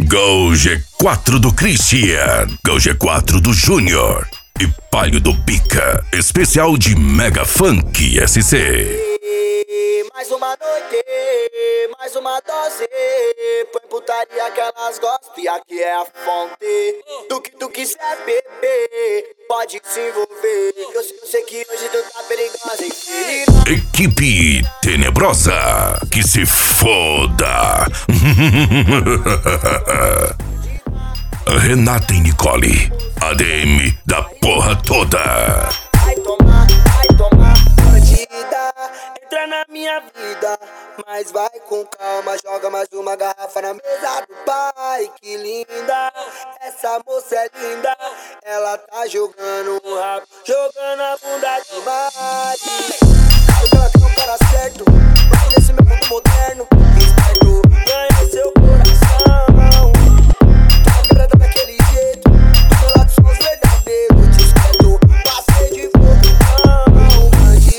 Gol G4 do Christian, Gol G4 do Júnior e Palio do Bica, especial de Mega Funk SC. Mais uma noite, mais uma dose. Põe putaria que elas gostam e aqui é a fonte. Do que tu quiser beber, pode se envolver. Eu sei que hoje tu tá perigosa, enfim. Equipe Tenebrosa, que se foda. Renata e Nicole, ADM da porra toda. Vai tomar, bandida. Entra na minha vida, mas vai com calma. Joga mais uma garrafa na mesa do pai. Que linda, essa moça é linda. Ela tá jogando um rabo, jogando a bunda demais. Sabe que ela tem um cara certo, porque nesse meu mundo moderno, esperto, ganha seu coração. Tá quebrada daquele jeito, do meu lado são os verdadeiros. Discreto, passei de fogo,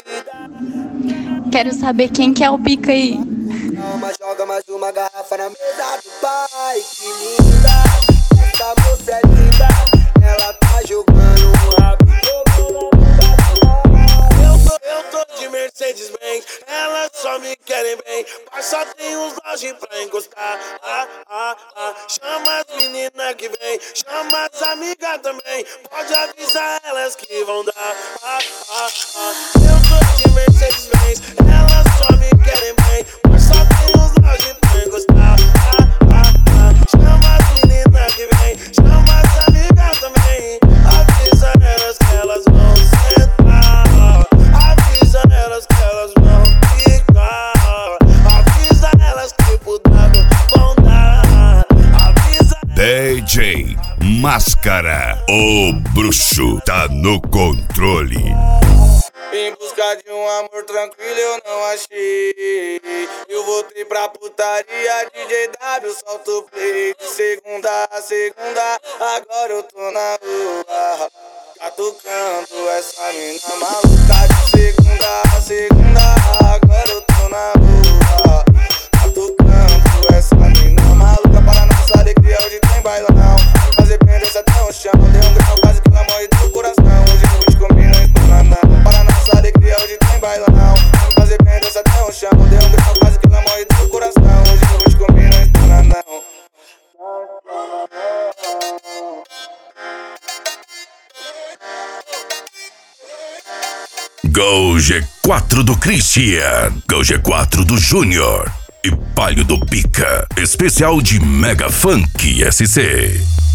bandida. Quero saber quem que é o Bica aí. Calma, joga mais uma garrafa na mesa do pai. Que linda, essa moça é linda. Ela tá jogando um rabo, jogando a bunda demais. Eu tô de Mercedes-Benz, elas só me querem bem. Mas só tem uns lojas pra encostar. Chama as meninas que vem, chama as amigas também. Pode avisar elas que vão dar. Eu tô de Mercedes-Benz, elas só me querem bem. Mas só tem uns lojas pra encostar. Chama as meninas que vem, chama as amigas também. Avisa elas que elas vão sentar. Avisa elas que elas vão ficar. Avisa elas que putaram vão dar. Avisa DJ Máscara, o bruxo tá no controle. em busca de um amor tranquilo eu não achei. Eu voltei pra putaria, DJ W solta o play. De segunda a segunda, agora eu tô na rua catucando essa mina maluca. De segunda a segunda, agora eu tô na rua catucando essa mina maluca. Para nossa alegria hoje tem bailão. Fazer pendência até o chão. Dei um grau quase que ela morre do coração. Hoje eu vou te comer no estômago. Para nossa alegria hoje tem bailão. Fazer pendência até o chão. Dei um grau quase que ela morre do coração. Hoje eu vou te comer no estômago. Gol G4 do Christian, Gol G4 do Júnior e Palio do Bica, especial de Mega Funk SC.